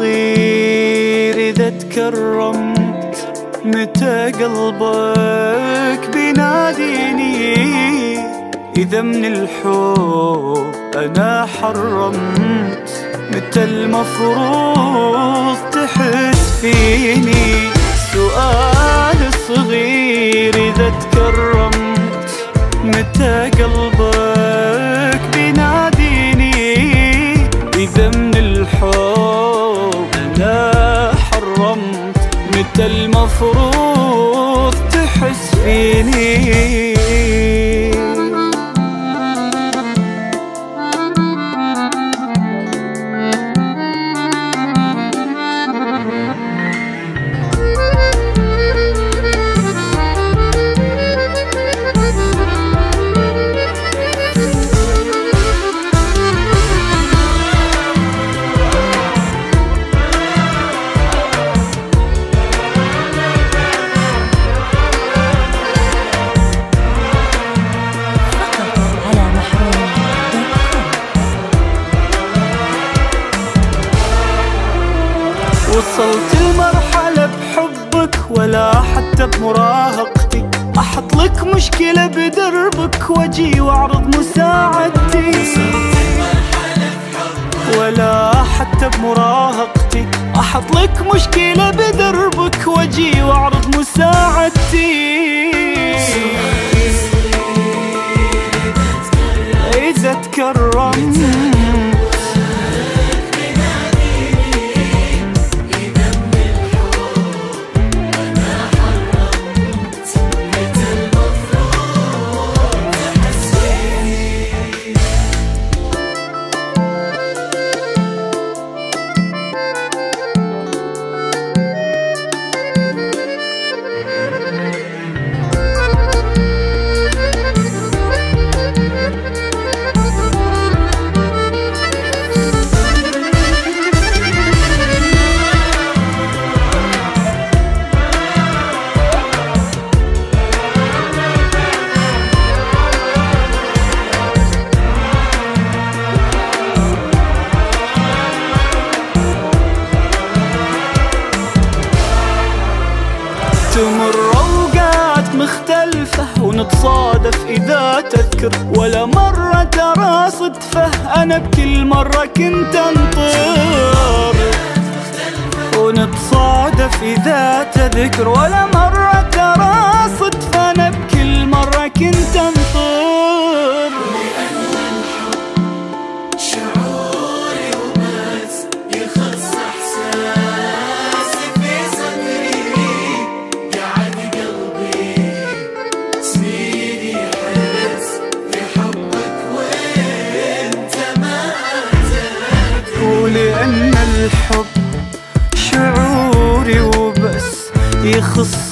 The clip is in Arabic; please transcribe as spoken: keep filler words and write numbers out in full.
صغير إذا تكرمت متى قلبك بيناديني؟ إذا من الحب أنا حرمت متى المفروض تحس فيني؟ سؤال صغير إذا تكرمت متى قلبك بيناديني؟ إذا من الحب أنا حرمت متى المفروض تحس فيني؟ وصلت المرحلة بحبك ولا حتى بمراهقتي أحط لك مشكلة بدربك واجي واعرض مساعدتي. ولا حتى بمراهقتي أحط لك مشكلة بدربك واجي واعرض مساعدتي. إذا تكرمت تمر أوقات مختلفة ونتصادف إذا تذكر، ولا مرة ترى صدفة أنا بكل مرة كنت أنطر. ونتصادف إذا تذكر ولا مرة ترى صدفة أنا بكل مرة كنت أنطر. لأن الحب شعوري وبس يخص